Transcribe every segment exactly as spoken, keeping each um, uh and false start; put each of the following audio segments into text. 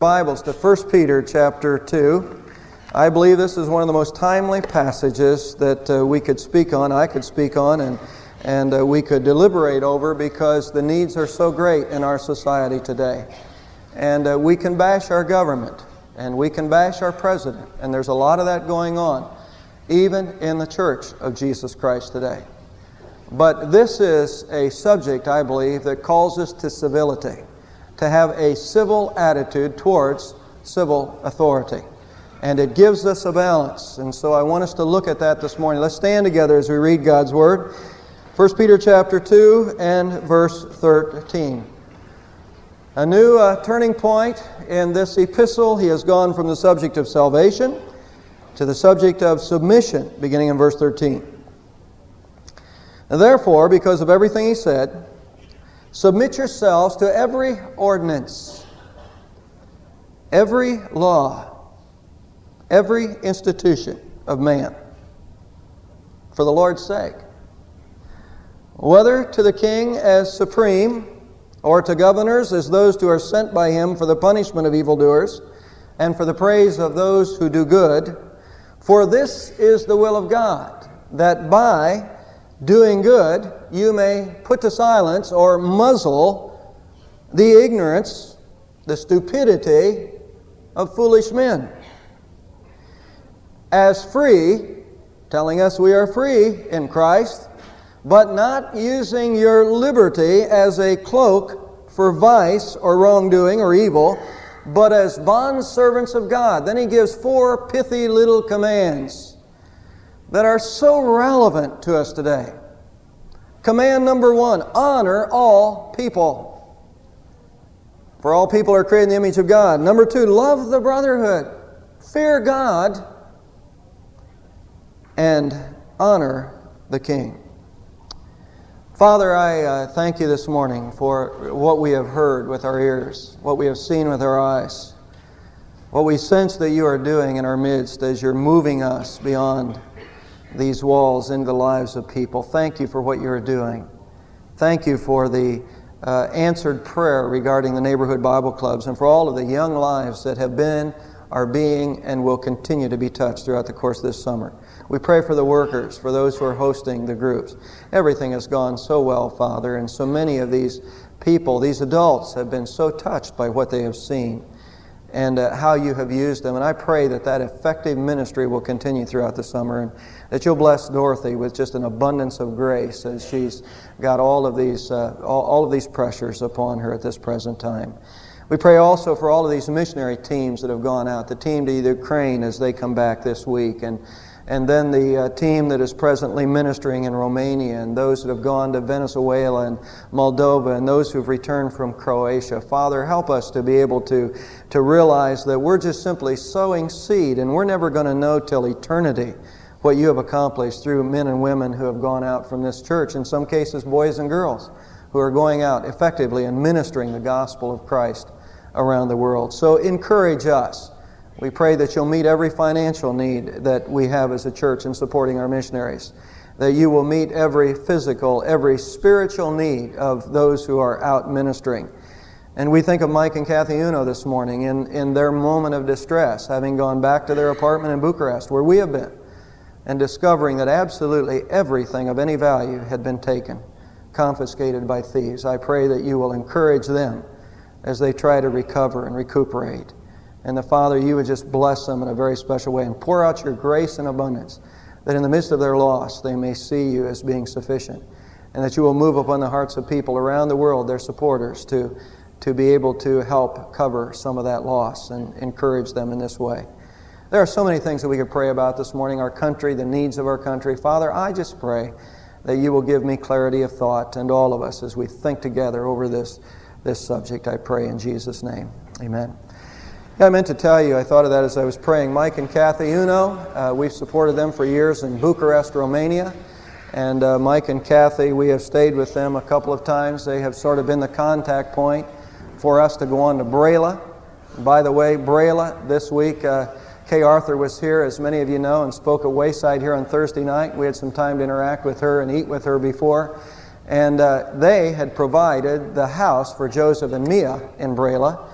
Bibles to First Peter chapter two. I believe this is one of the most timely passages that uh, we could speak on, I could speak on, and, and uh, we could deliberate over because the needs are so great in our society today. And uh, we can bash our government, and we can bash our president, and there's a lot of that going on, even in the Church of Jesus Christ today. But this is a subject, I believe, that calls us to civility, to have a civil attitude towards civil authority. And it gives us a balance. And so I want us to look at that this morning. Let's stand together as we read God's Word. First Peter chapter two and verse thirteen. A new uh, turning point in this epistle. He has gone from the subject of salvation to the subject of submission, beginning in verse thirteen. And therefore, because of everything he said, submit yourselves to every ordinance, every law, every institution of man, for the Lord's sake, whether to the king as supreme, or to governors as those who are sent by him for the punishment of evildoers, and for the praise of those who do good. For this is the will of God, that by doing good, you may put to silence or muzzle the ignorance, the stupidity of foolish men. As free, telling us we are free in Christ, but not using your liberty as a cloak for vice or wrongdoing or evil, but as bondservants of God. Then he gives four pithy little commands that are so relevant to us today. Command number one, honor all people. For all people are created in the image of God. Number two, love the brotherhood. Fear God and honor the king. Father, I uh, thank you this morning for what we have heard with our ears, what we have seen with our eyes, what we sense that you are doing in our midst as you're moving us beyond these walls into the lives of people. Thank you for what you're doing. Thank you for the uh, answered prayer regarding the neighborhood Bible clubs and for all of the young lives that have been, are being, and will continue to be touched throughout the course of this summer. We pray for the workers, for those who are hosting the groups. Everything has gone so well, Father, and so many of these people, these adults, have been so touched by what they have seen and uh, how you have used them. And I pray that that effective ministry will continue throughout the summer, and that you'll bless Dorothy with just an abundance of grace as she's got all of these uh, all, all of these pressures upon her at this present time. We pray also for all of these missionary teams that have gone out, the team to Ukraine as they come back this week, and and then the uh, team that is presently ministering in Romania, and those that have gone to Venezuela and Moldova, and those who have returned from Croatia. Father, help us to be able to, to realize that we're just simply sowing seed, and we're never going to know till eternity what you have accomplished through men and women who have gone out from this church, in some cases boys and girls, who are going out effectively and ministering the gospel of Christ around the world. So encourage us. We pray that you'll meet every financial need that we have as a church in supporting our missionaries, that you will meet every physical, every spiritual need of those who are out ministering. And we think of Mike and Kathy Uno this morning in, in their moment of distress, having gone back to their apartment in Bucharest, where we have been, and discovering that absolutely everything of any value had been taken, confiscated by thieves. I pray that you will encourage them as they try to recover and recuperate. And the Father, you would just bless them in a very special way and pour out your grace and abundance, that in the midst of their loss they may see you as being sufficient, and that you will move upon the hearts of people around the world, their supporters, to, to be able to help cover some of that loss and encourage them in this way. There are so many things that we could pray about this morning, our country, the needs of our country. Father, I just pray that you will give me clarity of thought, and all of us as we think together over this, this subject. I pray in Jesus' name. Amen. Yeah, I meant to tell you, I thought of that as I was praying. Mike and Kathy Uno, uh, we've supported them for years in Bucharest, Romania. And uh, Mike and Kathy, we have stayed with them a couple of times. They have sort of been the contact point for us to go on to Brela. By the way, Brela, this week, uh, Kay Arthur was here, as many of you know, and spoke at Wayside here on Thursday night. We had some time to interact with her and eat with her before. And uh, they had provided the house for Joseph and Mia in Brela.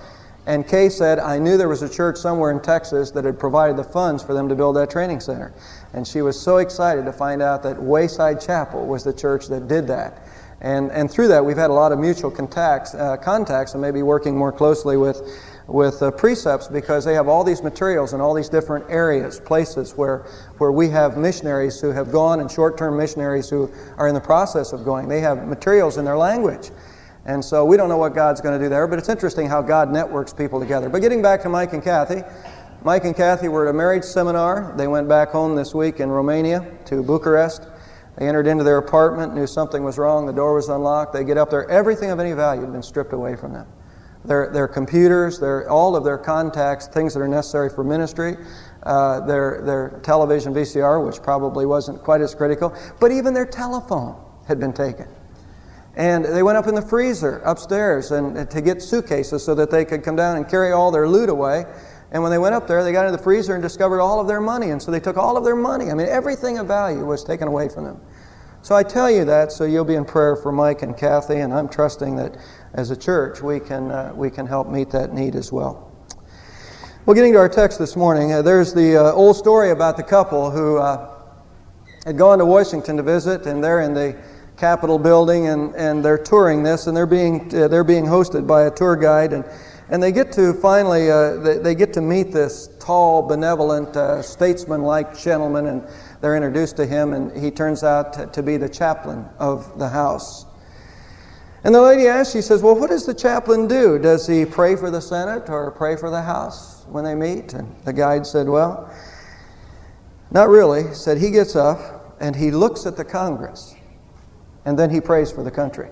And Kay said, I knew there was a church somewhere in Texas that had provided the funds for them to build that training center. And she was so excited to find out that Wayside Chapel was the church that did that. And and through that, we've had a lot of mutual contacts, uh, contacts and maybe working more closely with, with uh, Precepts, because they have all these materials in all these different areas, places where, where we have missionaries who have gone and short-term missionaries who are in the process of going. They have materials in their language. And so we don't know what God's going to do there, but it's interesting how God networks people together. But getting back to Mike and Kathy, Mike and Kathy were at a marriage seminar. They went back home this week in Romania to Bucharest. They entered into their apartment, knew something was wrong, the door was unlocked. They get up there, everything of any value had been stripped away from them. Their, their computers, their, all of their contacts, things that are necessary for ministry, uh, their, their television V C R, which probably wasn't quite as critical, but even their telephone had been taken. And they went up in the freezer upstairs and to get suitcases so that they could come down and carry all their loot away. And when they went up there, they got into the freezer and discovered all of their money. And so they took all of their money. I mean, everything of value was taken away from them. So I tell you that so you'll be in prayer for Mike and Kathy, and I'm trusting that as a church we can uh, we can help meet that need as well. Well, getting to our text this morning, uh, there's the uh, old story about the couple who uh, had gone to Washington to visit, and they're in the Capitol building, and, and they're touring this, and they're being uh, they're being hosted by a tour guide, and and they get to finally uh, they, they get to meet this tall, benevolent, uh, statesman-like gentleman, and they're introduced to him, and he turns out to, to be the chaplain of the house. And the lady asks, she says, well, what does the chaplain do? Does he pray for the Senate or pray for the House when they meet? And the guide said, well, not really. He said he gets up and he looks at the Congress, and then he prays for the country.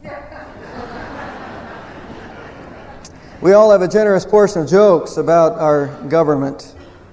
We all have a generous portion of jokes about our government.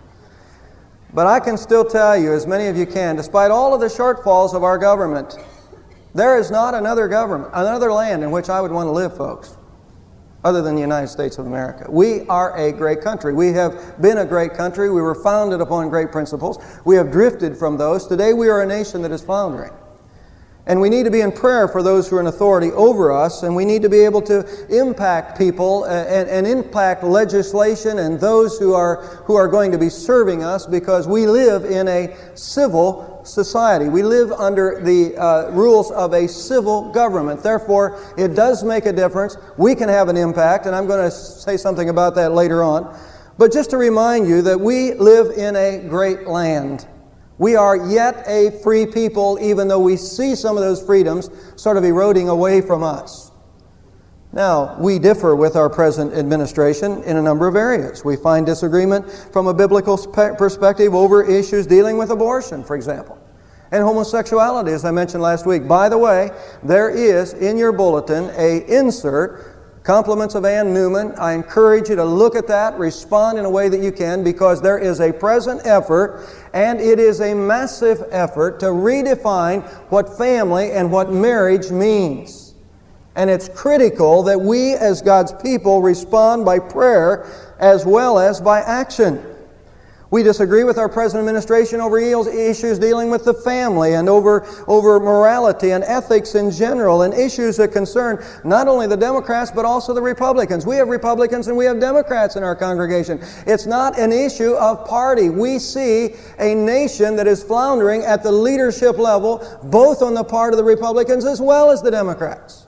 But I can still tell you, as many of you can, despite all of the shortfalls of our government, there is not another government, another land in which I would want to live, folks, other than the United States of America. We are a great country. We have been a great country. We were founded upon great principles. We have drifted from those. Today we are a nation that is floundering. And we need to be in prayer for those who are in authority over us, and we need to be able to impact people and, and impact legislation and those who are, who are going to be serving us, because we live in a civil society. We live under the uh, rules of a civil government. Therefore, it does make a difference. We can have an impact, and I'm going to say something about that later on. But just to remind you that we live in a great land. We are yet a free people, even though we see some of those freedoms sort of eroding away from us. Now, we differ with our present administration in a number of areas. We find disagreement from a biblical perspective over issues dealing with abortion, for example, and homosexuality, as I mentioned last week. By the way, there is in your bulletin a insert, Compliments of Ann Newman. I encourage you to look at that, respond in a way that you can, because there is a present effort, and it is a massive effort, to redefine what family and what marriage means. And it's critical that we as God's people respond by prayer as well as by action. We disagree with our present administration over issues dealing with the family and over, over morality and ethics in general, and issues that concern not only the Democrats but also the Republicans. We have Republicans and we have Democrats in our congregation. It's not an issue of party. We see a nation that is floundering at the leadership level, both on the part of the Republicans as well as the Democrats.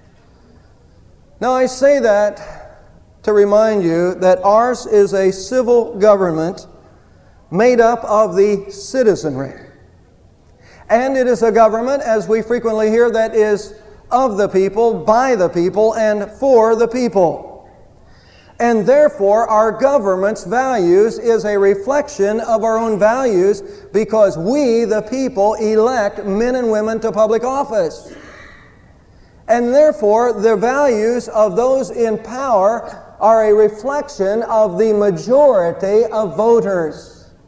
Now, I say that to remind you that ours is a civil government made up of the citizenry. And it is a government, as we frequently hear, that is of the people, by the people, and for the people. And therefore, our government's values is a reflection of our own values, because we, the people, elect men and women to public office. And therefore, the values of those in power are a reflection of the majority of voters.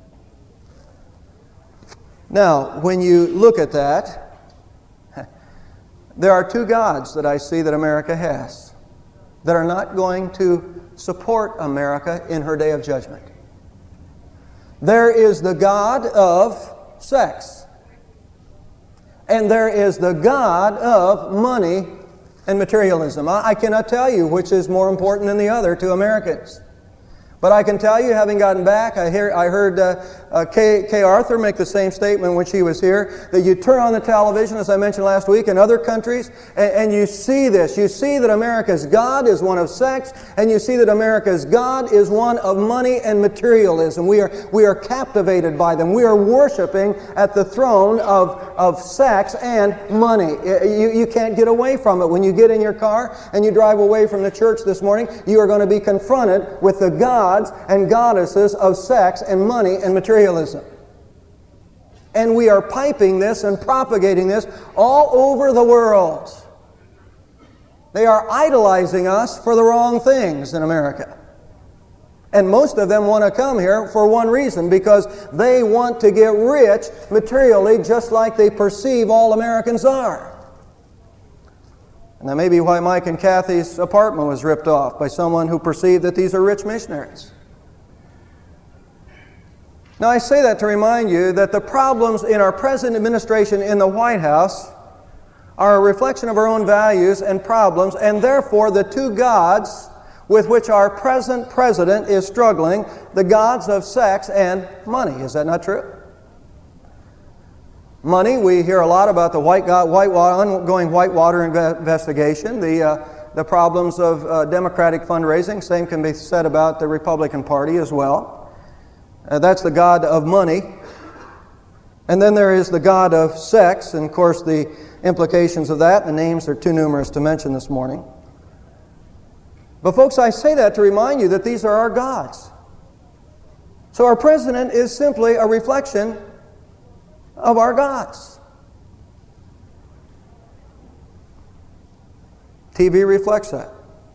Now, when you look at that, there are two gods that I see that America has that are not going to support America in her day of judgment. There is the God of sex, and there is the God of money and materialism. I, I cannot tell you which is more important than the other to Americans. But I can tell you, having gotten back, I, hear, I heard uh, uh, Kay, Kay Arthur make the same statement when she was here, that you turn on the television, as I mentioned last week, in other countries, and, and you see this. You see that America's God is one of sex, and you see that America's God is one of money and materialism. We are, we are captivated by them. We are worshiping at the throne of, of sex and money. You, you can't get away from it. When you get in your car and you drive away from the church this morning, you are going to be confronted with the God and goddesses of sex and money and materialism. And we are piping this and propagating this all over the world. They are idolizing us for the wrong things in America. And most of them want to come here for one reason, because they want to get rich materially just like they perceive all Americans are. And that may be why Mike and Kathy's apartment was ripped off by someone who perceived that these are rich missionaries. Now, I say that to remind you that the problems in our present administration in the White House are a reflection of our own values and problems, and therefore the two gods with which our present president is struggling, the gods of sex and money. Is that not true? Money, we hear a lot about the white God, Whitewater, ongoing Whitewater investigation, the, uh, the problems of uh, Democratic fundraising. Same can be said about the Republican Party as well. Uh, that's the God of money. And then there is the God of sex, and of course the implications of that, the names are too numerous to mention this morning. But folks, I say that to remind you that these are our gods. So our president is simply a reflection of our gods. T V reflects that.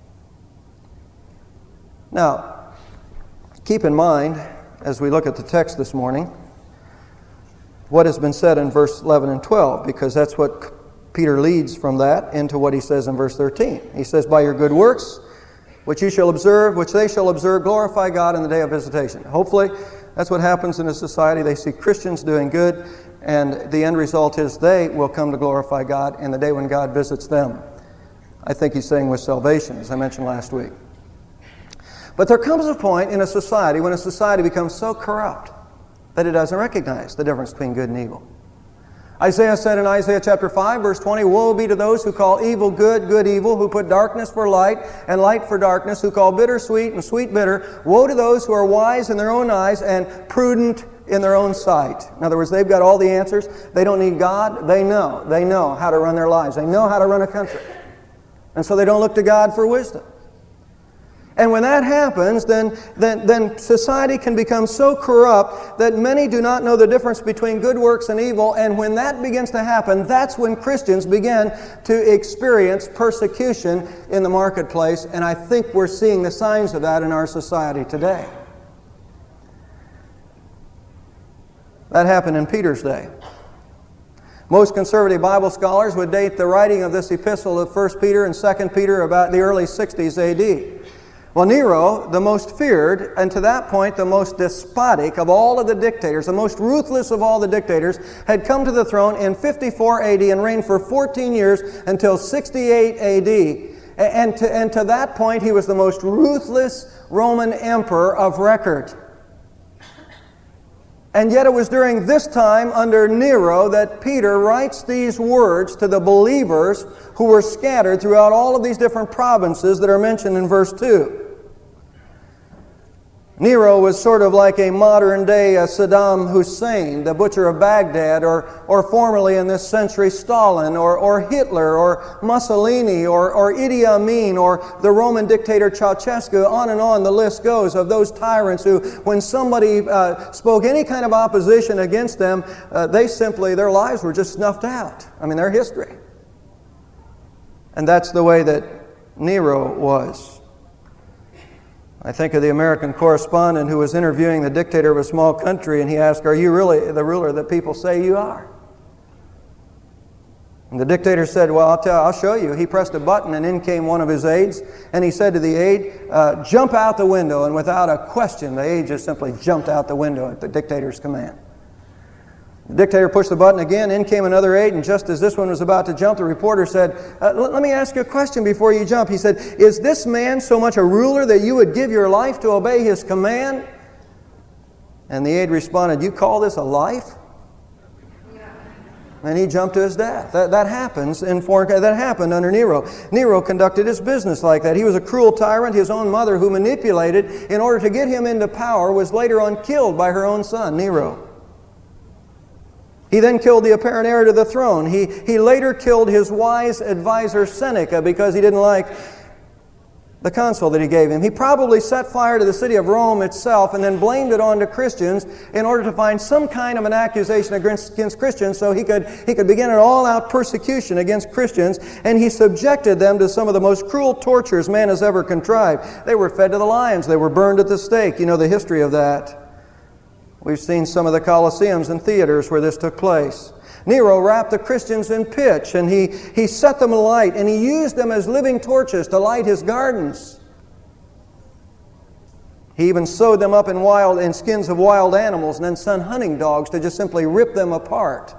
Now, keep in mind, as we look at the text this morning, what has been said in verse eleven and twelve, because that's what Peter leads from that into what he says in verse thirteen. He says, by your good works, which you shall observe, which they shall observe, glorify God in the day of visitation. Hopefully, that's what happens in a society. They see Christians doing good, and the end result is they will come to glorify God in the day when God visits them. I think he's saying with salvation, as I mentioned last week. But there comes a point in a society when a society becomes so corrupt that it doesn't recognize the difference between good and evil. Isaiah said in Isaiah chapter five, verse twenty, woe be to those who call evil good, good evil, who put darkness for light and light for darkness, who call bitter sweet and sweet bitter. Woe to those who are wise in their own eyes and prudent in their own sight. In other words, they've got all the answers. They don't need God. They know. They know how to run their lives. They know how to run a country. And so they don't look to God for wisdom. And when that happens, then, then, then society can become so corrupt that many do not know the difference between good works and evil. And when that begins to happen, that's when Christians begin to experience persecution in the marketplace. And I think we're seeing the signs of that in our society today. That happened in Peter's day. Most conservative Bible scholars would date the writing of this epistle of First Peter and Second Peter about the early sixties A D. Well, Nero, the most feared, and to that point the most despotic of all of the dictators, the most ruthless of all the dictators, had come to the throne in fifty-four A D and reigned for fourteen years until sixty-eight A D. And to, and to that point, he was the most ruthless Roman emperor of record. And yet it was during this time under Nero that Peter writes these words to the believers who were scattered throughout all of these different provinces that are mentioned in verse two. Nero was sort of like a modern-day uh, Saddam Hussein, the butcher of Baghdad, or, or formerly in this century Stalin, or, or Hitler, or Mussolini, or, or Idi Amin, or the Roman dictator Ceausescu. On and on the list goes of those tyrants who, when somebody uh, spoke any kind of opposition against them, uh, they simply, their lives were just snuffed out. I mean, their history. And that's the way that Nero was. I think of the American correspondent who was interviewing the dictator of a small country, and he asked, are you really the ruler that people say you are? And the dictator said, well, I'll, tell, I'll show you. He pressed a button, and in came one of his aides, and he said to the aide, uh, jump out the window. And without a question, the aide just simply jumped out the window at the dictator's command. The dictator pushed the button again, in came another eight, and just as this one was about to jump, the reporter said, uh, let me ask you a question before you jump. He said, is this man so much a ruler that you would give your life to obey his command? And the aide responded, you call this a life? And he jumped to his death. That, that happens in foreign. That happened under Nero. Nero conducted his business like that. He was a cruel tyrant. His own mother, who manipulated in order to get him into power, was later on killed by her own son, Nero. He then killed the apparent heir to the throne. He, he later killed his wise advisor Seneca because he didn't like the consul that he gave him. He probably set fire to the city of Rome itself and then blamed it on to Christians in order to find some kind of an accusation against, against Christians so he could, he could begin an all-out persecution against Christians, and he subjected them to some of the most cruel tortures man has ever contrived. They were fed to the lions. They were burned at the stake. You know the history of that. We've seen some of the Colosseums and theaters where this took place. Nero wrapped the Christians in pitch, and he, he set them alight, and he used them as living torches to light his gardens. He even sewed them up in wild in skins of wild animals and then sent hunting dogs to just simply rip them apart.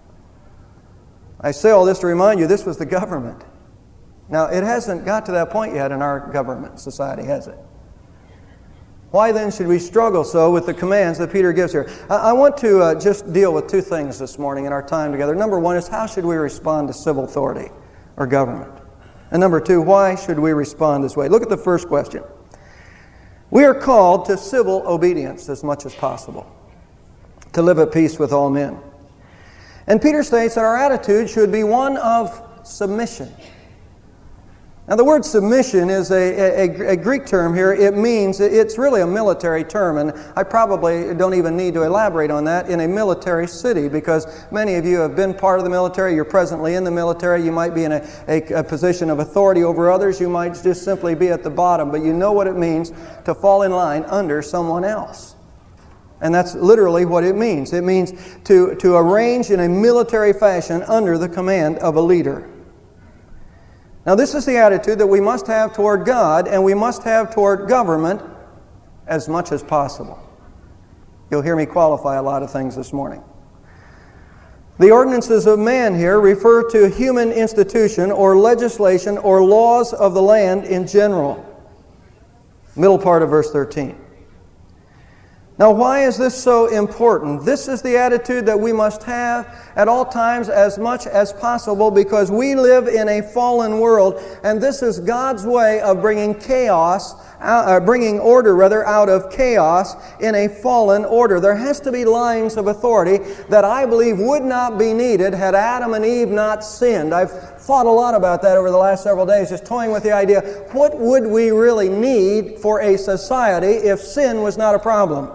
I say all this to remind you, this was the government. Now, it hasn't got to that point yet in our government society, has it? Why then should we struggle so with the commands that Peter gives here? I, I want to uh, just deal with two things this morning in our time together. Number one is, how should we respond to civil authority or government? And number two, why should we respond this way? Look at the first question. We are called to civil obedience as much as possible, to live at peace with all men. And Peter states that our attitude should be one of submission. Now, the word submission is a, a, a Greek term here. It means, it's really a military term, and I probably don't even need to elaborate on that in a military city, because many of you have been part of the military, you're presently in the military, you might be in a, a, a position of authority over others, you might just simply be at the bottom, but you know what it means to fall in line under someone else. And that's literally what it means. It means to, to arrange in a military fashion under the command of a leader. Now, this is the attitude that we must have toward God, and we must have toward government as much as possible. You'll hear me qualify a lot of things this morning. The ordinances of man here refer to human institution or legislation or laws of the land in general. Middle part of verse thirteen. Now, why is this so important? This is the attitude that we must have at all times as much as possible, because we live in a fallen world, and this is God's way of bringing chaos, uh, bringing order rather out of chaos in a fallen order. There has to be lines of authority that I believe would not be needed had Adam and Eve not sinned. I've thought a lot about that over the last several days, just toying with the idea, what would we really need for a society if sin was not a problem?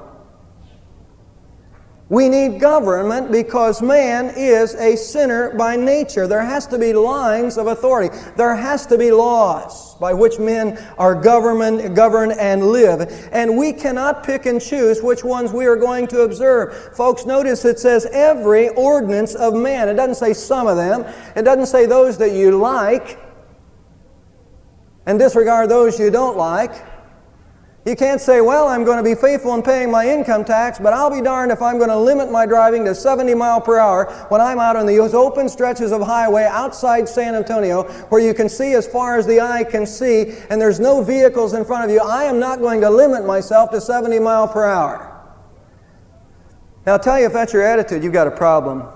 We need government because man is a sinner by nature. There has to be lines of authority. There has to be laws by which men are governed, govern and live. And we cannot pick and choose which ones we are going to observe. Folks, notice it says every ordinance of man. It doesn't say some of them. It doesn't say those that you like and disregard those you don't like. You can't say, well, I'm going to be faithful in paying my income tax, but I'll be darned if I'm going to limit my driving to seventy miles per hour when I'm out on the open stretches of highway outside San Antonio where you can see as far as the eye can see and there's no vehicles in front of you. I am not going to limit myself to seventy miles per hour. Now, I'll tell you, if that's your attitude, you've got a problem.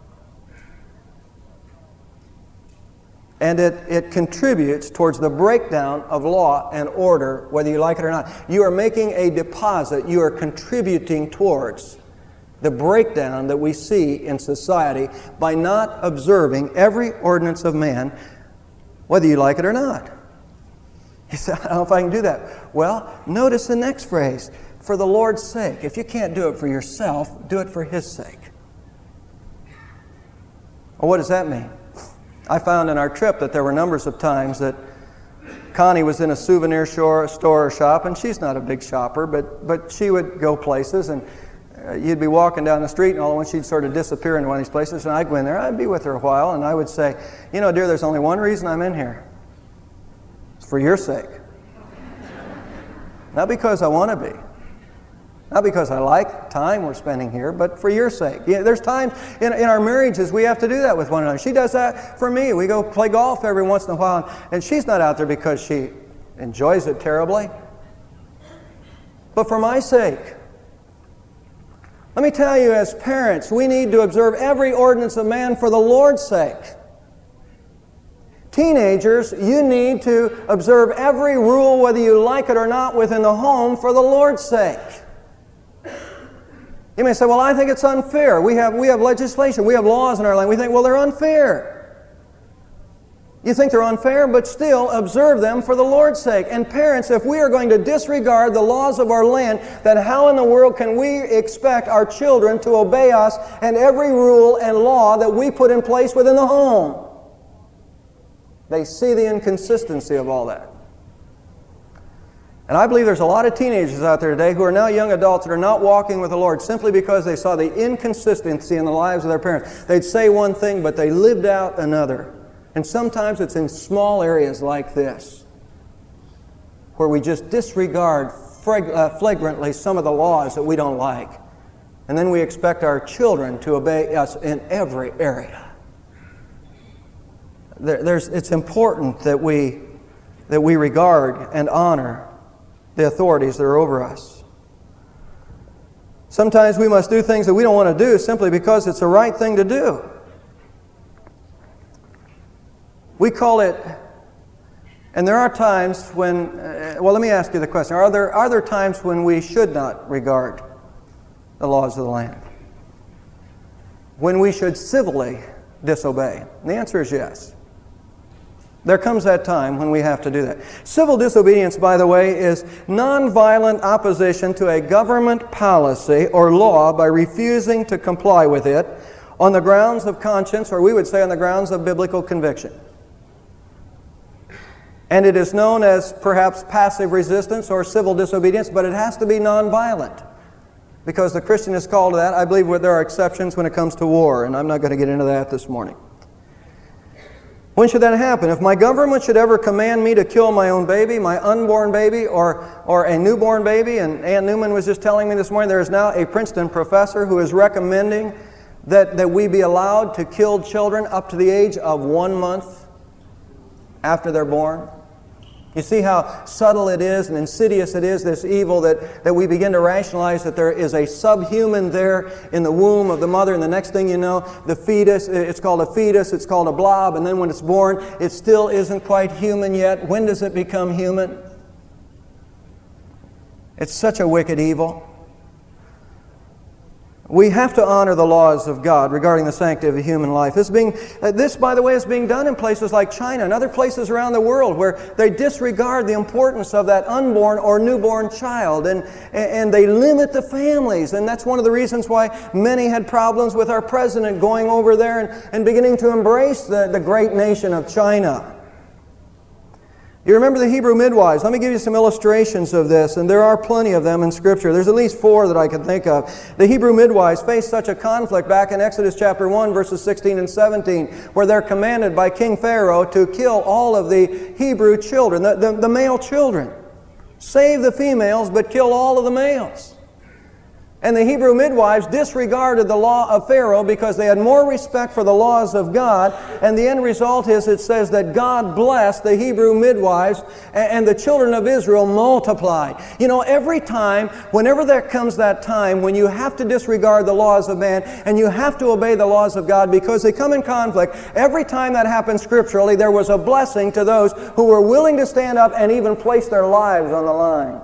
And it, it contributes towards the breakdown of law and order, whether you like it or not. You are making a deposit. You are contributing towards the breakdown that we see in society by not observing every ordinance of man, whether you like it or not. You say, I don't know if I can do that. Well, notice the next phrase, for the Lord's sake. If you can't do it for yourself, do it for His sake. Well, what does that mean? I found in our trip that there were numbers of times that Connie was in a souvenir store or shop, and she's not a big shopper, but, but she would go places, and uh, you'd be walking down the street, and all at once she'd sort of disappear into one of these places, and I'd go in there, I'd be with her a while, and I would say, you know, dear, there's only one reason I'm in here. It's for your sake. Not because I want to be. Not because I like time we're spending here, but for your sake. Yeah, there's times in, in our marriages we have to do that with one another. She does that for me. We go play golf every once in a while, and she's not out there because she enjoys it terribly, but for my sake. Let me tell you, as parents, we need to observe every ordinance of man for the Lord's sake. Teenagers, you need to observe every rule, whether you like it or not, within the home for the Lord's sake. You may say, well, I think it's unfair. We have, we have legislation, we have laws in our land. We think, well, they're unfair. You think they're unfair, but still observe them for the Lord's sake. And parents, if we are going to disregard the laws of our land, then how in the world can we expect our children to obey us and every rule and law that we put in place within the home? They see the inconsistency of all that. And I believe there's a lot of teenagers out there today who are now young adults that are not walking with the Lord simply because they saw the inconsistency in the lives of their parents. They'd say one thing, but they lived out another. And sometimes it's in small areas like this, where we just disregard flagrantly some of the laws that we don't like. And then we expect our children to obey us in every area. There, there's, it's important that we, that we regard and honor the authorities that are over us. Sometimes we must do things that we don't want to do simply because it's the right thing to do. We call it, and there are times when, uh, well, let me ask you the question. Are there, are there times when we should not regard the laws of the land? When we should civilly disobey? And the answer is yes. There comes that time when we have to do that. Civil disobedience, by the way, is nonviolent opposition to a government policy or law by refusing to comply with it on the grounds of conscience, or we would say on the grounds of biblical conviction. And it is known as perhaps passive resistance or civil disobedience, but it has to be nonviolent, because the Christian is called to that. I believe there are exceptions when it comes to war, and I'm not going to get into that this morning. When should that happen? If my government should ever command me to kill my own baby, my unborn baby, or, or a newborn baby, and Ann Newman was just telling me this morning, there is now a Princeton professor who is recommending that, that we be allowed to kill children up to the age of one month after they're born. You see how subtle it is and insidious it is, this evil, that, that we begin to rationalize that there is a subhuman there in the womb of the mother, and the next thing you know, the fetus, it's called a fetus, it's called a blob, and then when it's born, it still isn't quite human yet. When does it become human? It's such a wicked evil. We have to honor the laws of God regarding the sanctity of a human life. This, being, uh, this, by the way, is being done in places like China and other places around the world where they disregard the importance of that unborn or newborn child, and, and they limit the families. And that's one of the reasons why many had problems with our president going over there and, and beginning to embrace the, the great nation of China. You remember the Hebrew midwives. Let me give you some illustrations of this, and there are plenty of them in Scripture. There's at least four that I can think of. The Hebrew midwives faced such a conflict back in Exodus chapter one, verses sixteen and seventeen, where they're commanded by King Pharaoh to kill all of the Hebrew children, the, the, the male children. Save the females, but kill all of the males. And the Hebrew midwives disregarded the law of Pharaoh because they had more respect for the laws of God. And the end result is it says that God blessed the Hebrew midwives, and the children of Israel multiplied. You know, every time, whenever there comes that time when you have to disregard the laws of man and you have to obey the laws of God because they come in conflict, every time that happened scripturally, there was a blessing to those who were willing to stand up and even place their lives on the line.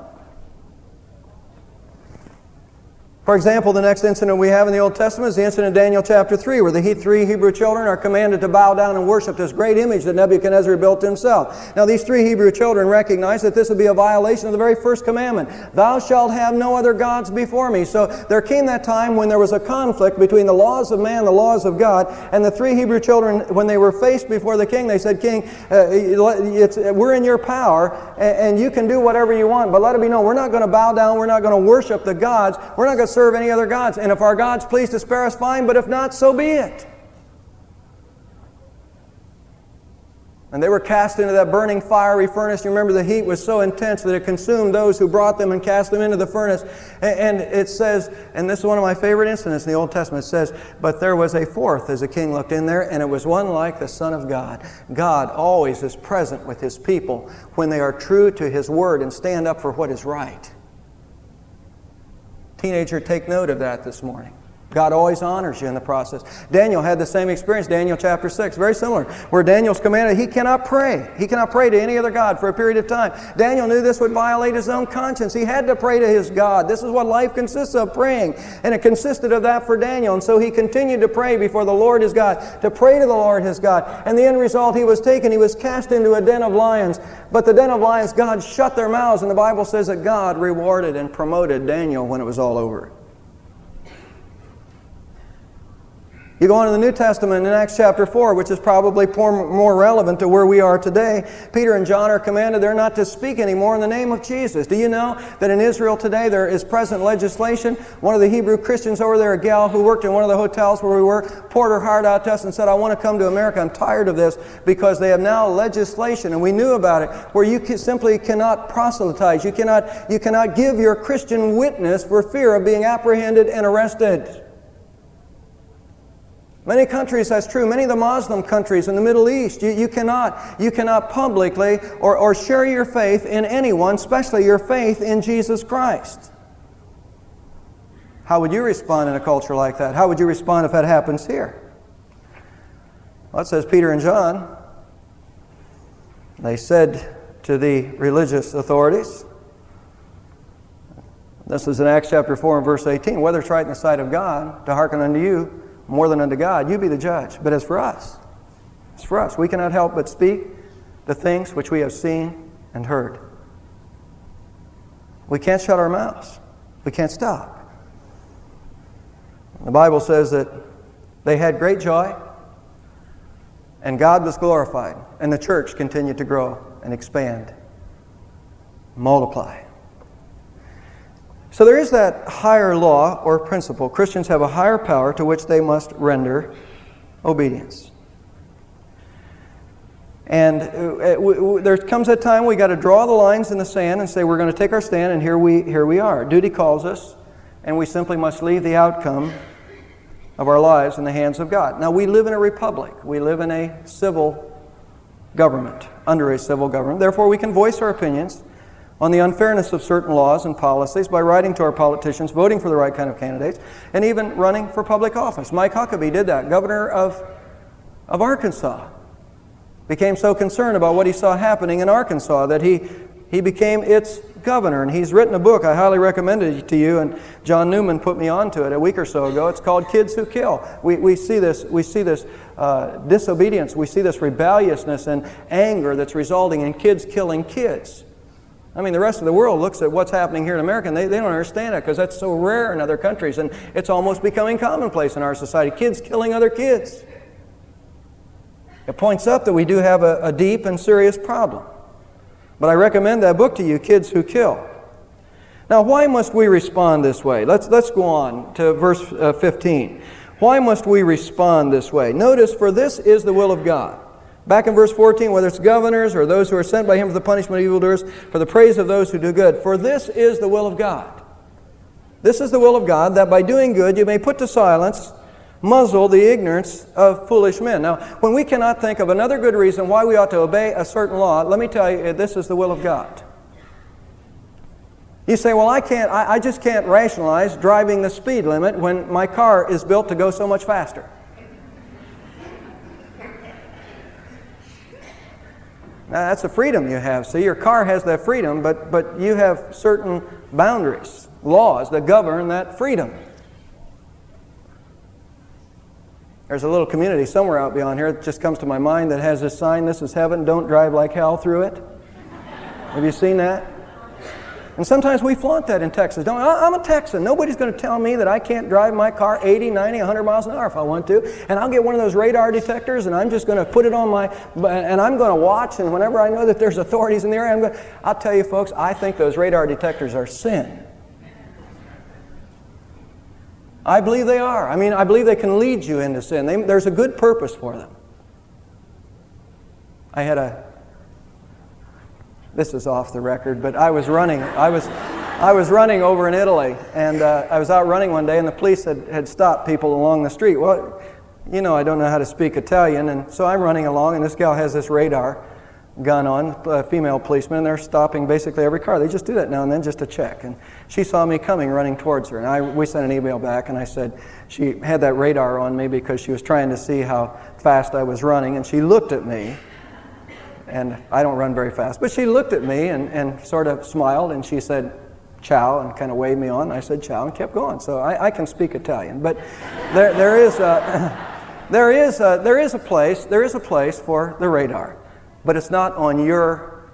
For example, the next incident we have in the Old Testament is the incident in Daniel chapter three, where the three Hebrew children are commanded to bow down and worship this great image that Nebuchadnezzar built himself. Now, these three Hebrew children recognize that this would be a violation of the very first commandment. Thou shalt have no other gods before me. So there came that time when there was a conflict between the laws of man and the laws of God, and the three Hebrew children, when they were faced before the king, they said, King, uh, it's, we're in your power, and, and you can do whatever you want, but let it be known, we're not going to bow down, we're not going to worship the gods, we're not going to serve any other gods. And if our God's pleased to spare us, fine, but if not, so be it. And they were cast into that burning fiery furnace. You remember the heat was so intense that it consumed those who brought them and cast them into the furnace. And it says, and this is one of my favorite incidents in the Old Testament, it says, but there was a fourth as the king looked in there, and it was one like the Son of God. God always is present with His people when they are true to His Word and stand up for what is right. Teenager, take note of that this morning. God always honors you in the process. Daniel had the same experience, Daniel chapter six, very similar, where Daniel's commanded he cannot pray. He cannot pray to any other God for a period of time. Daniel knew this would violate his own conscience. He had to pray to his God. This is what life consists of, praying. And it consisted of that for Daniel. And so he continued to pray before the Lord his God, to pray to the Lord his God. And the end result, he was taken, he was cast into a den of lions. But the den of lions, God shut their mouths. And the Bible says that God rewarded and promoted Daniel when it was all over. You go on to the New Testament in Acts chapter four, which is probably more relevant to where we are today. Peter and John are commanded they're not to speak anymore in the name of Jesus. Do you know that in Israel today there is present legislation? One of the Hebrew Christians over there, a gal who worked in one of the hotels where we were, poured her heart out to us and said, I want to come to America. I'm tired of this, because they have now legislation, and we knew about it, where you can, simply cannot proselytize. You cannot, you cannot give your Christian witness for fear of being apprehended and arrested. Many countries, that's true. Many of the Muslim countries in the Middle East, you, you cannot, you cannot publicly or, or share your faith in anyone, especially your faith in Jesus Christ. How would you respond in a culture like that? How would you respond if that happens here? Well, it says Peter and John, they said to the religious authorities, this is in Acts chapter four and verse eighteen, whether it's right in the sight of God to hearken unto you more than unto God, you be the judge. But as for us, as for us, we cannot help but speak the things which we have seen and heard. We can't shut our mouths. We can't stop. The Bible says that they had great joy, and God was glorified, and the church continued to grow and expand, multiply. So there is that higher law or principle. Christians have a higher power to which they must render obedience. And there comes a time we got to draw the lines in the sand and say we're going to take our stand, and here we here we are. Duty calls us, and we simply must leave the outcome of our lives in the hands of God. Now, we live in a republic. We live in a civil government, under a civil government. Therefore, we can voice our opinions on the unfairness of certain laws and policies by writing to our politicians, voting for the right kind of candidates, and even running for public office. Mike Huckabee did that, governor of, of Arkansas. Became so concerned about what he saw happening in Arkansas that he, he became its governor. And he's written a book, I highly recommend it to you, and John Newman put me onto it a week or so ago. It's called Kids Who Kill. We, we see this, we see this uh, disobedience, we see this rebelliousness and anger that's resulting in kids killing kids. I mean, the rest of the world looks at what's happening here in America, and they, they don't understand it because that's so rare in other countries, and it's almost becoming commonplace in our society. Kids killing other kids. It points up that we do have a, a deep and serious problem. But I recommend that book to you, Kids Who Kill. Now, why must we respond this way? Let's, let's go on to verse uh, fifteen. Why must we respond this way? Notice, for this is the will of God. Back in verse fourteen, whether it's governors or those who are sent by Him for the punishment of evildoers, for the praise of those who do good. For this is the will of God. This is the will of God, that by doing good you may put to silence, muzzle the ignorance of foolish men. Now, when we cannot think of another good reason why we ought to obey a certain law, let me tell you, this is the will of God. You say, well, I can't, I, I just can't rationalize driving the speed limit when my car is built to go so much faster. Now, that's a freedom you have. See, your car has that freedom, but, but you have certain boundaries, laws that govern that freedom. There's a little community somewhere out beyond here that just comes to my mind that has this sign, "This is heaven, don't drive like hell through it." Have you seen that? And sometimes we flaunt that in Texas. Don't, I'm a Texan. Nobody's going to tell me that I can't drive my car eighty, ninety, one hundred miles an hour if I want to. And I'll get one of those radar detectors, and I'm just going to put it on my, and I'm going to watch, and whenever I know that there's authorities in the area, I'm going to, I'll tell you folks, I think those radar detectors are sin. I believe they are. I mean, I believe they can lead you into sin. They, there's a good purpose for them. I had a, this is off the record, but I was running, I was, I was running over in Italy, and uh, I was out running one day, and the police had, had stopped people along the street. Well, you know, I don't know how to speak Italian, and so I'm running along, and this gal has this radar gun on, a female policeman, and they're stopping basically every car. They just do that now and then just to check. And she saw me coming, running towards her, and I we sent an email back, and I said she had that radar on me because she was trying to see how fast I was running, and she looked at me, and I don't run very fast, but she looked at me and, and sort of smiled, and she said, ciao, and kind of waved me on. I said ciao and kept going. So I, I can speak Italian, but there there is a, there is a, there is a place there is a place for the radar. But it's not on your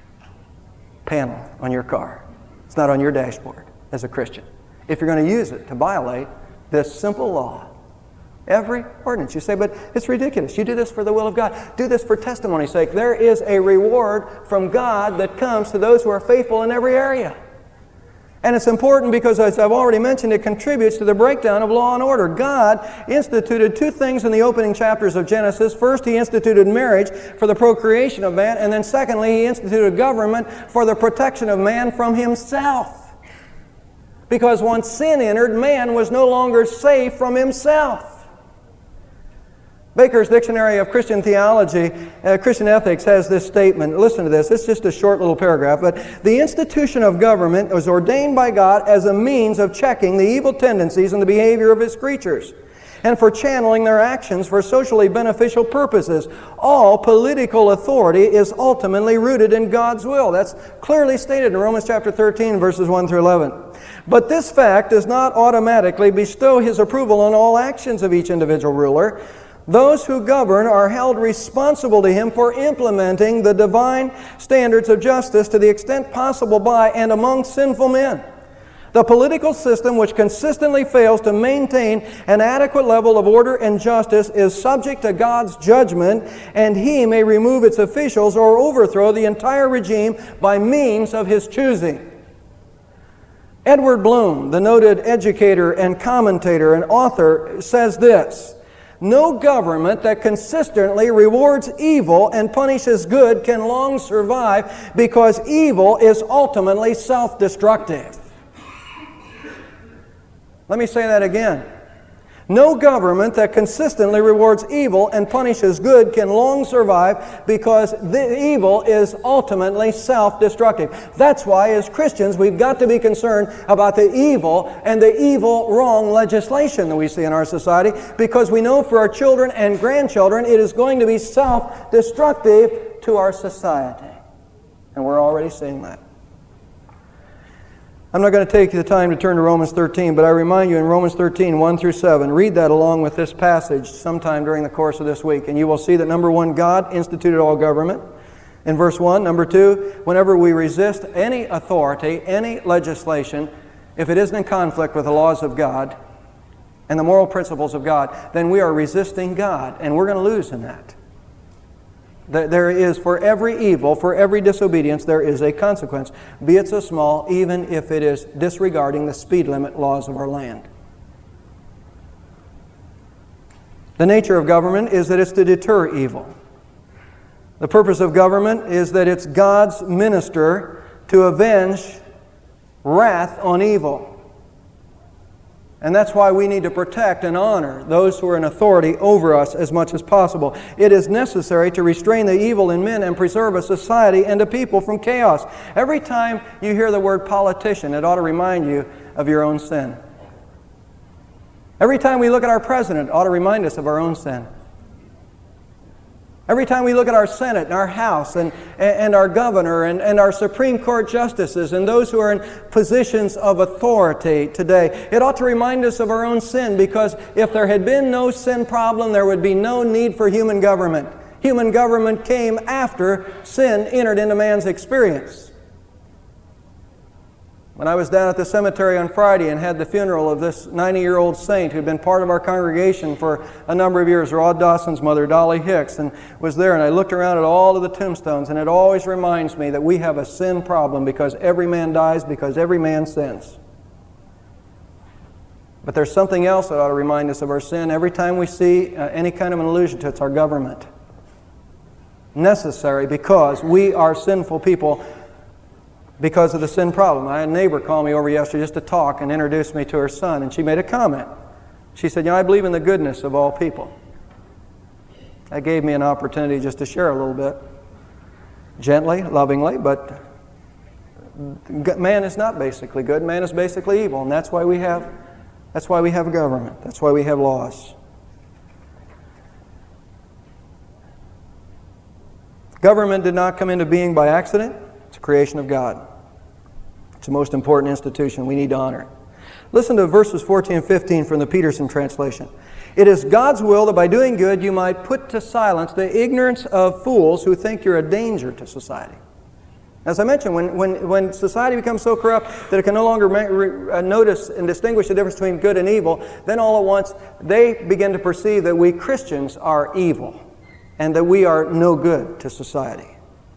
panel, on your car. It's not on your dashboard as a Christian. If you're going to use it to violate this simple law, every ordinance, you say, but it's ridiculous. You do this for the will of God. Do this for testimony's sake. There is a reward from God that comes to those who are faithful in every area. And it's important because, as I've already mentioned, it contributes to the breakdown of law and order. God instituted two things in the opening chapters of Genesis. First, He instituted marriage for the procreation of man, and then secondly, He instituted government for the protection of man from himself. Because once sin entered, man was no longer safe from himself. Baker's Dictionary of Christian Theology, uh, Christian Ethics has this statement. Listen to this. It's just a short little paragraph. But the institution of government was ordained by God as a means of checking the evil tendencies and the behavior of His creatures, and for channeling their actions for socially beneficial purposes. All political authority is ultimately rooted in God's will. That's clearly stated in Romans chapter thirteen, verses one through eleven. But this fact does not automatically bestow His approval on all actions of each individual ruler. Those who govern are held responsible to Him for implementing the divine standards of justice to the extent possible by and among sinful men. The political system which consistently fails to maintain an adequate level of order and justice is subject to God's judgment, and He may remove its officials or overthrow the entire regime by means of His choosing. Edward Bloom, the noted educator and commentator and author, says this: no government that consistently rewards evil and punishes good can long survive, because evil is ultimately self-destructive. Let me say that again. No government that consistently rewards evil and punishes good can long survive, because the evil is ultimately self-destructive. That's why, as Christians, we've got to be concerned about the evil and the evil, wrong legislation that we see in our society, because we know for our children and grandchildren it is going to be self-destructive to our society. And we're already seeing that. I'm not going to take the time to turn to Romans thirteen, but I remind you in Romans thirteen, one through seven, read that along with this passage sometime during the course of this week, and you will see that, number one, God instituted all government. In verse one, number two, whenever we resist any authority, any legislation, if it isn't in conflict with the laws of God and the moral principles of God, then we are resisting God, and we're going to lose in that. There is, for every evil, for every disobedience, there is a consequence, be it so small, even if it is disregarding the speed limit laws of our land. The nature of government is that it's to deter evil. The purpose of government is that it's God's minister to avenge wrath on evil. And that's why we need to protect and honor those who are in authority over us as much as possible. It is necessary to restrain the evil in men and preserve a society and a people from chaos. Every time you hear the word politician, it ought to remind you of your own sin. Every time we look at our president, it ought to remind us of our own sin. Every time we look at our Senate and our House and, and our governor and, and our Supreme Court justices and those who are in positions of authority today, it ought to remind us of our own sin, because if there had been no sin problem, there would be no need for human government. Human government came after sin entered into man's experience. When I was down at the cemetery on Friday and had the funeral of this ninety-year-old saint who'd been part of our congregation for a number of years, Rod Dawson's mother, Dolly Hicks, and was there, and I looked around at all of the tombstones, and it always reminds me that we have a sin problem, because every man dies because every man sins. But there's something else that ought to remind us of our sin every time we see uh, any kind of an allusion to it. It's our government. necessary because we are sinful people because of the sin problem. I had a neighbor call me over yesterday just to talk and introduce me to her son, and she made a comment. She said, you know, I believe in the goodness of all people. That gave me an opportunity just to share a little bit. Gently, lovingly, but man is not basically good. Man is basically evil, and that's why we have that's why we have a government. That's why we have laws. Government did not come into being by accident. It's a creation of God. It's the most important institution. We need to honor it. Listen to verses fourteen and fifteen from the Peterson translation. It is God's will that by doing good you might put to silence the ignorance of fools who think you're a danger to society. As I mentioned, when, when, when society becomes so corrupt that it can no longer ma- re, uh, notice and distinguish the difference between good and evil, then all at once they begin to perceive that we Christians are evil and that we are no good to society.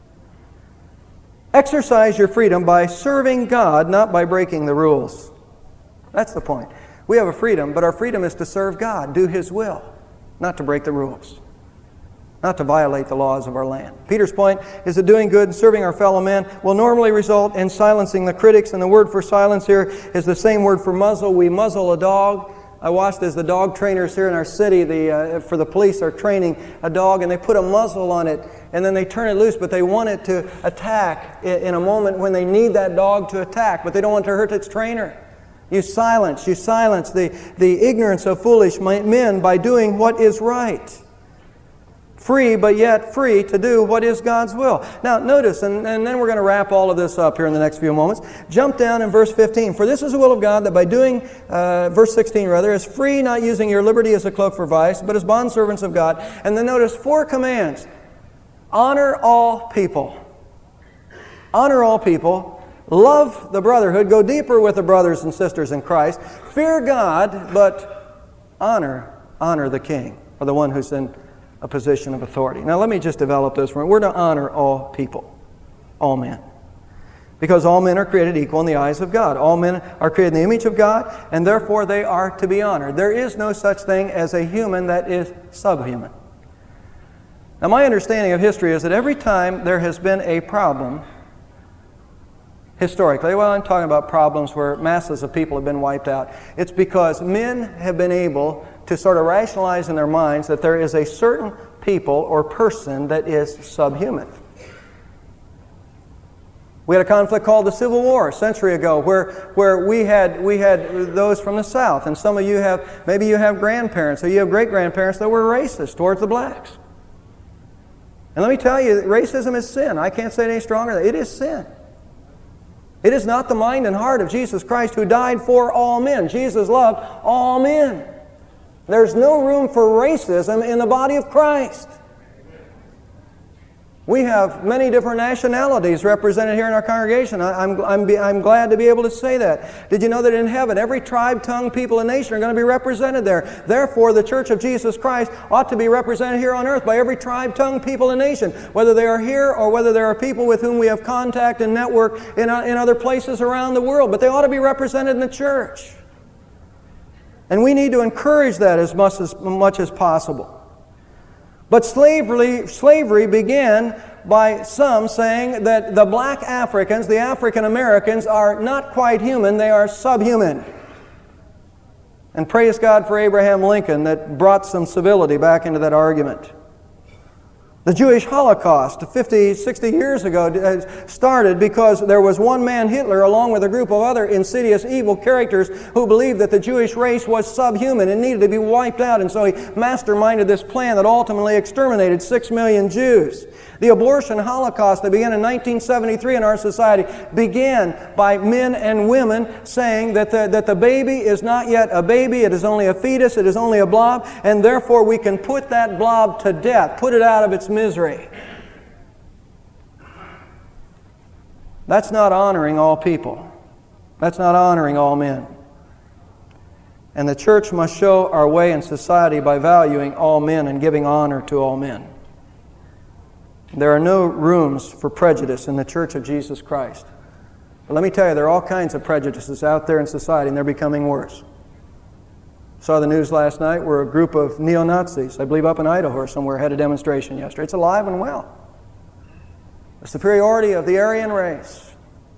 Exercise your freedom by serving God, not by breaking the rules. That's the point. We have a freedom, but our freedom is to serve God, do His will, not to break the rules, not to violate the laws of our land. Peter's point is that doing good and serving our fellow man will normally result in silencing the critics, and the word for silence here is the same word for muzzle. We muzzle a dog. I watched as the dog trainers here in our city, the, uh, for the police, are training a dog, and they put a muzzle on it, and then they turn it loose, but they want it to attack in a moment when they need that dog to attack, but they don't want to hurt its trainer. You silence, you silence the, the ignorance of foolish men by doing what is right. Free, but yet free to do what is God's will. Now, notice, and, and then we're going to wrap all of this up here in the next few moments. Jump down in verse fifteen. For this is the will of God, that by doing, uh, verse sixteen rather, is free, not using your liberty as a cloak for vice, but as bondservants of God. And then notice four commands. Honor all people. Honor all people. Love the brotherhood. Go deeper with the brothers and sisters in Christ. Fear God, but honor, honor the king, or the one who's in a position of authority. Now let me just develop this for you. We're to honor all people, all men. Because all men are created equal in the eyes of God. All men are created in the image of God, and therefore they are to be honored. There is no such thing as a human that is subhuman. Now my understanding of history is that every time there has been a problem, historically, well, I'm talking about problems where masses of people have been wiped out, it's because men have been able to sort of rationalize in their minds that there is a certain people or person that is subhuman. We had a conflict called the Civil War a century ago where, where we had we had those from the South, and some of you have, maybe you have grandparents or you have great-grandparents that were racist towards the blacks. And let me tell you, racism is sin. I can't say it any stronger. It is sin. It is not the mind and heart of Jesus Christ, who died for all men. Jesus loved all men. There's no room for racism in the body of Christ. We have many different nationalities represented here in our congregation. I, I'm, I'm, I'm glad to be able to say that. Did you know that in heaven, every tribe, tongue, people, and nation are going to be represented there? Therefore, the Church of Jesus Christ ought to be represented here on earth by every tribe, tongue, people, and nation, whether they are here or whether there are people with whom we have contact and network in, in other places around the world. But they ought to be represented in the church. And we need to encourage that as much as, much as possible. But slavery, slavery began by some saying that the black Africans, the African Americans, are not quite human, they are subhuman. And praise God for Abraham Lincoln that brought some civility back into that argument. The Jewish Holocaust fifty, sixty years ago started because there was one man, Hitler, along with a group of other insidious evil characters who believed that the Jewish race was subhuman and needed to be wiped out. And so he masterminded this plan that ultimately exterminated six million Jews. The abortion Holocaust that began in nineteen seventy-three in our society began by men and women saying that the, that the baby is not yet a baby, it is only a fetus, it is only a blob, and therefore we can put that blob to death, put it out of its misery. That's not honoring all people. That's not honoring all men. And the church must show our way in society by valuing all men and giving honor to all men. There are no rooms for prejudice in the Church of Jesus Christ. But let me tell you, there are all kinds of prejudices out there in society, and they're becoming worse. Saw the news last night where a group of neo-Nazis, I believe up in Idaho or somewhere, had a demonstration yesterday. It's alive and well. The superiority of the Aryan race.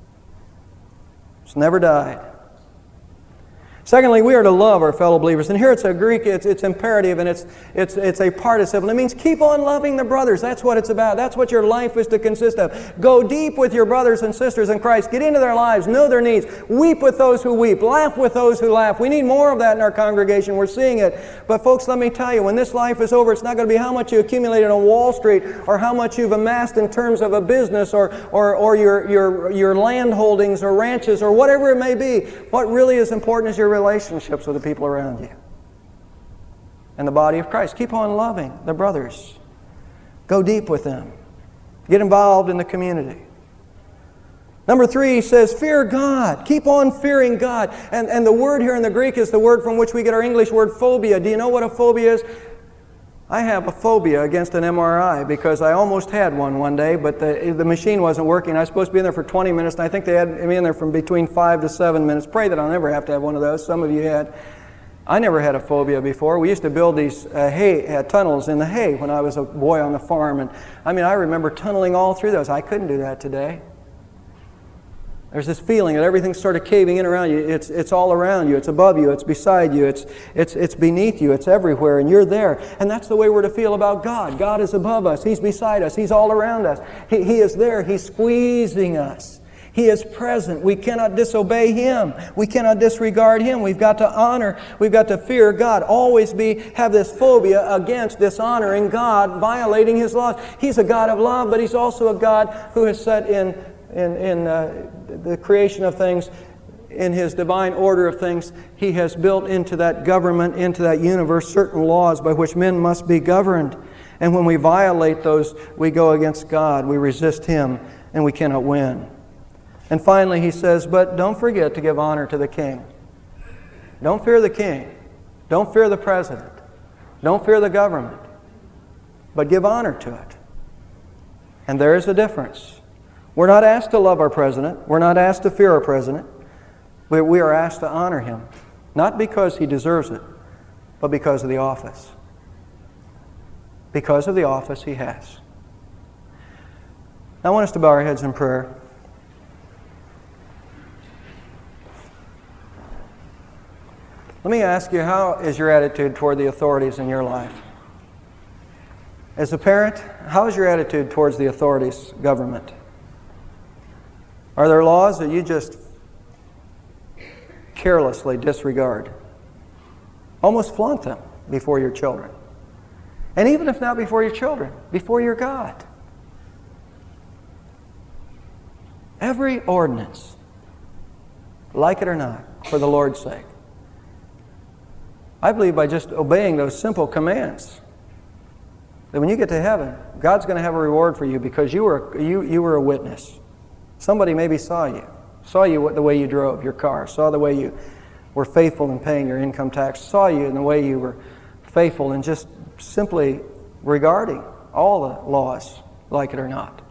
It's never died. Secondly, we are to love our fellow believers. And here it's a Greek, it's, it's imperative, and it's, it's, it's a participle. It means keep on loving the brothers. That's what it's about. That's what your life is to consist of. Go deep with your brothers and sisters in Christ. Get into their lives. Know their needs. Weep with those who weep. Laugh with those who laugh. We need more of that in our congregation. We're seeing it. But folks, let me tell you, when this life is over, it's not going to be how much you accumulated on Wall Street or how much you've amassed in terms of a business or, or, or your, your, your land holdings or ranches or whatever it may be. What really is important is your relationships with the people around you and the body of Christ. Keep on loving the brothers. Go deep with them. Get involved in the community. Number three, he says, fear God. Keep on fearing God. And, and the word here in the Greek is the word from which we get our English word phobia. Do you know what a phobia is? I have a phobia against an M R I because I almost had one one day, but the, the machine wasn't working. I was supposed to be in there for twenty minutes, and I think they had me in there from between five to seven minutes. Pray that I'll never have to have one of those. Some of you had. I never had a phobia before. We used to build these uh, hay uh, tunnels in the hay when I was a boy on the farm, and I mean, I remember tunneling all through those. I couldn't do that today. There's this feeling that everything's sort of caving in around you. It's, it's all around you. It's above you. It's beside you. It's, it's, it's beneath you. It's everywhere, and you're there. And that's the way we're to feel about God. God is above us. He's beside us. He's all around us. He, he is there. He's squeezing us. He is present. We cannot disobey Him. We cannot disregard Him. We've got to honor. We've got to fear God. Always be have this phobia against dishonoring God, violating His laws. He's a God of love, but He's also a God who has set in in, in uh, the creation of things, in His divine order of things. He has built into that government, into that universe, certain laws by which men must be governed. And when we violate those, we go against God. We resist Him, and we cannot win. And finally, he says, but don't forget to give honor to the king. Don't fear the king. Don't fear the president. Don't fear the government. But give honor to it. And there is a difference. We're not asked to love our president. We're not asked to fear our president. We, we are asked to honor him. Not because he deserves it, but because of the office. Because of the office he has. Now I want us to bow our heads in prayer. Let me ask you, how is your attitude toward the authorities in your life? As a parent, how is your attitude towards the authorities, government? Are there laws that you just carelessly disregard? Almost flaunt them before your children. And even if not before your children, before your God. Every ordinance, like it or not, for the Lord's sake. I believe by just obeying those simple commands, that when you get to heaven, God's going to have a reward for you because you were you you were a witness. Somebody maybe saw you, saw you the way you drove your car, saw the way you were faithful in paying your income tax, saw you in the way you were faithful in just simply regarding all the laws, like it or not.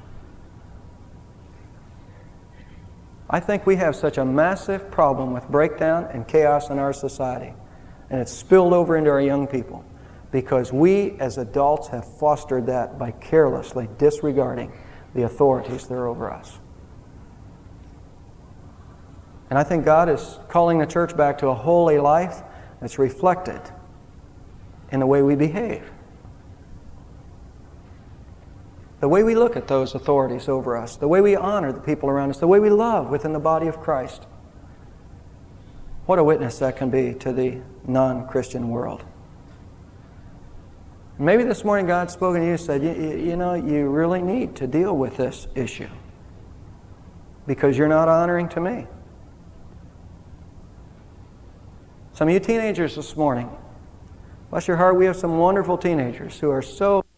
I think we have such a massive problem with breakdown and chaos in our society, and it's spilled over into our young people because we as adults have fostered that by carelessly disregarding the authorities that are over us. And I think God is calling the church back to a holy life that's reflected in the way we behave. The way we look at those authorities over us, the way we honor the people around us, the way we love within the body of Christ. What a witness that can be to the non-Christian world. Maybe this morning God's spoken to you and said, you, you know, you really need to deal with this issue because you're not honoring to me. Some of you teenagers this morning, bless your heart, we have some wonderful teenagers who are so